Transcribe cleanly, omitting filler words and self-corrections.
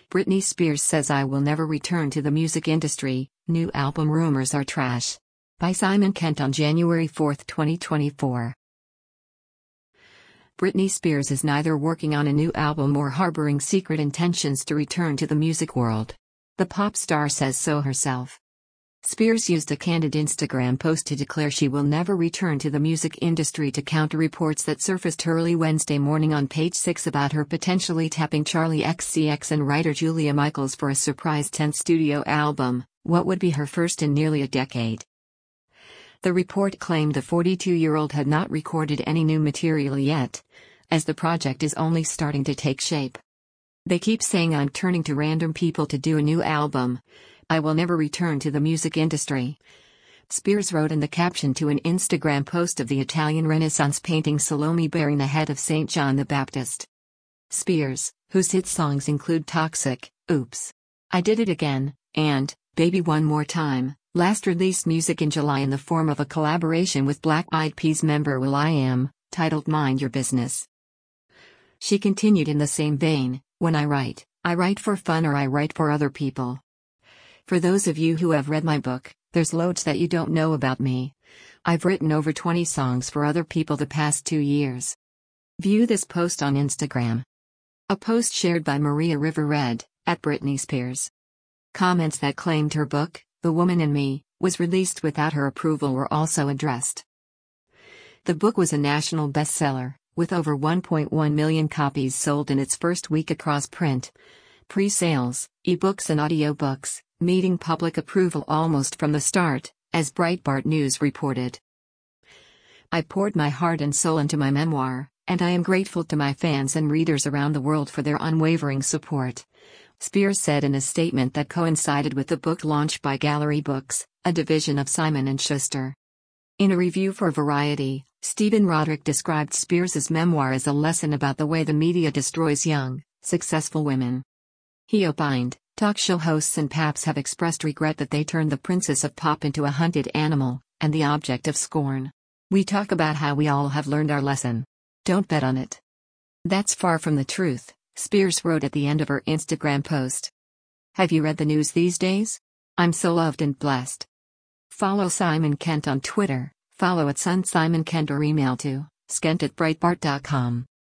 Britney Spears says I will never return to the music industry, new album rumors are trash. By Simon Kent on January 4, 2024. Britney Spears is neither working on a new album or harboring secret intentions to return to the music world. The pop star says so herself. Spears used a candid Instagram post to declare she will never return to the music industry to counter reports that surfaced early Wednesday morning on Page Six about her potentially tapping Charli XCX and writer Julia Michaels for a surprise 10th studio album, what would be her first in nearly a decade. The report claimed the 42-year-old had not recorded any new material yet, as the project is only starting to take shape. They keep saying I'm turning to random people to do a new album. I will never return to the music industry. Spears wrote in the caption to an Instagram post of the Italian Renaissance painting Salome bearing the head of St. John the Baptist. Spears, whose hit songs include Toxic, Oops, I Did It Again, and Baby One More Time, last released music in July in the form of a collaboration with Black Eyed Peas member will.i.am, titled Mind Your Business. She continued in the same vein, when I write for fun or I write for other people. For those of you who have read my book, there's loads that you don't know about me. I've written over 20 songs for other people the past 2 years. View this post on Instagram. A post shared by Maria River read, @Britney Spears. Comments that claimed her book, The Woman in Me, was released without her approval were also addressed. The book was a national bestseller, with over 1.1 million copies sold in its first week across print, pre-sales, ebooks and audiobooks, meeting public approval almost from the start, as Breitbart News reported. I poured my heart and soul into my memoir, and I am grateful to my fans and readers around the world for their unwavering support, Spears said in a statement that coincided with the book launch by Gallery Books, a division of Simon & Schuster. In a review for Variety, Stephen Roderick described Spears' memoir as a lesson about the way the media destroys young, successful women. He opined, talk show hosts and paps have expressed regret that they turned the princess of pop into a hunted animal, and the object of scorn. We talk about how we all have learned our lesson. Don't bet on it. That's far from the truth, Spears wrote at the end of her Instagram post. Have you read the news these days? I'm so loved and blessed. Follow Simon Kent on Twitter, follow @SunSimonKent or email to skent@breitbart.com.